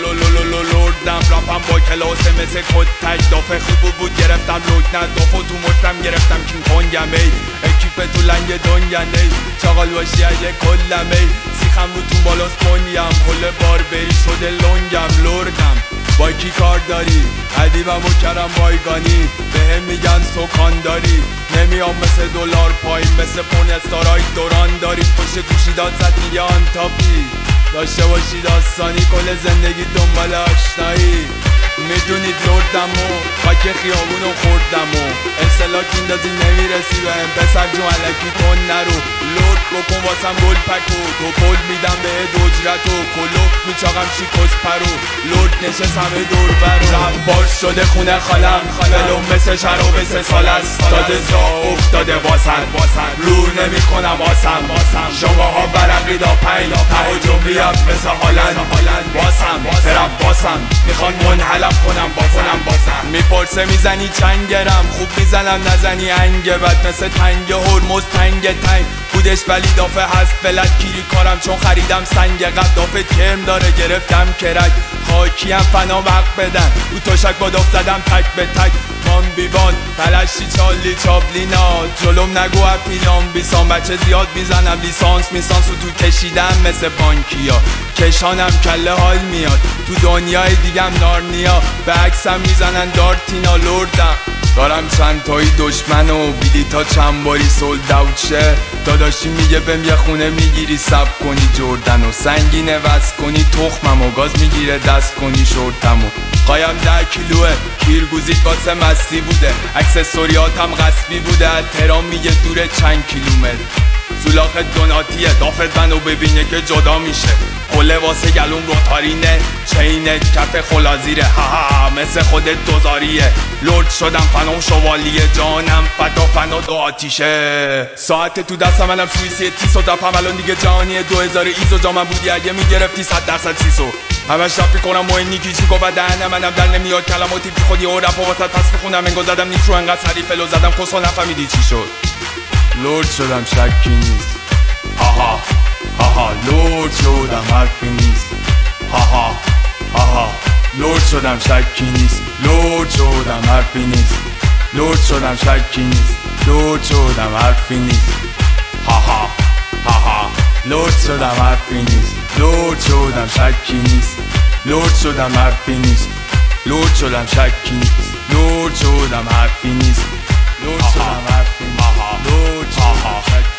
لردم راپم با کلاسه مثل کد تک دافه خوب بود گرفتم لکنت دافه تو مشتم گرفتم کین کنگم ای اکیپ تو لنگ دنگن ای چاقال باشی اگه کلم ای سیخم رو تو بالاست پنیم حل باربری شده لنگم لردم با کی کار داری؟ ادیبم و کرم بایگانی بهم میگن سکان داری نمیام مثل دلار پایین مثل پونستارای دوران داری پشت گوشی داد زد میگه آنتاپی داشته باشی داستانی کل زندگی دنبال آشنایی میدونید لردم و خاک خیابونو خوردم و اصطلاح کیندازی نمیرسی بهم پسر جون علکی تون نرو لرد بکن واسم گل پکو تو کل میدم به دجرتو کلوف میچاقم شیکس پرو لرد نشست همه دور برو ربار شده خونه خالم دلم مثل شراب 3 سال است تازه جا افتاده واسن رو نمی کنم آسم شما ها برقی دا پین تهاجم بیاد مثل هالند واسم ترپ واسم میخوان منحلم کنم باسم میپرسه میزنی چند گرم خوب میزنم نزنی انگه بد مثل تنگ هرمز تنگ بودش ولی دافه هست فلت کیری کارم چون خریدم سنگ قد دافه کرم داره گرفتم کرک خاکیم فنا وقت بدن او تشک با داف زدم تک به تک مان بیبان پلشی چالی چابلینا جلوم نگو اپیلام بیسان بچه زیاد میزنم لیسانس میسانس رو تو کشیدم مثل بانکیا کشانم کله حال میاد تو دنیای دیگم نارنیا به عکسم میزنن دارتینا لردم دارم چند تایی دشمن و بیلیتا چند باری سولد اوت شه داداشی میگه بهم یه خونه میگیری سب کنی جردن و سنگینه وز کنی تخمم و گاز میگیره دست کنی شورتم و قایم 10 کیلوه کیرگوزیت واسه مستی بوده اکسسوریاتم غصبی بوده تهران میگه دوره چند کیلومتر سولاخ دوناتیه دافت منو ببینه که جدا میشه قله واسه گلون روتارینه چینه کف خلازیره ها مثل خودت دوزاریه لرد شدم فنام شوالیه جانم فنا دو آتیشه ساعت تو دستم منم سویسی تیسو دپم الان دیگه جهانیه 2000 ایزو جامم بودی اگه میگرفتی 100% سیسو همش رفت میکنم و این نیکی گفت دهنم منم در نمیاد کلماتی بی خودی و رپ و واسط پس میخونم انگو زدم نیترو انقدر سریع فلو زدم کسو نفهمیدی چی شد لرد شدم شکی نیست هاها لرد شدم حرفی نیست هاها لرد شدم شکی نیست لرد شدم حرفی نیست لرد شدم شکی نیست لرد شدم حرفی نیست هاها لرد شدم حرفی نیست لرد شدم شکی نیست لرد شدم حرفی نیست لرد شدم شکی نیست لرد شدم حرفی نیست لرد شدم حرفی نیست لرد شدم شکی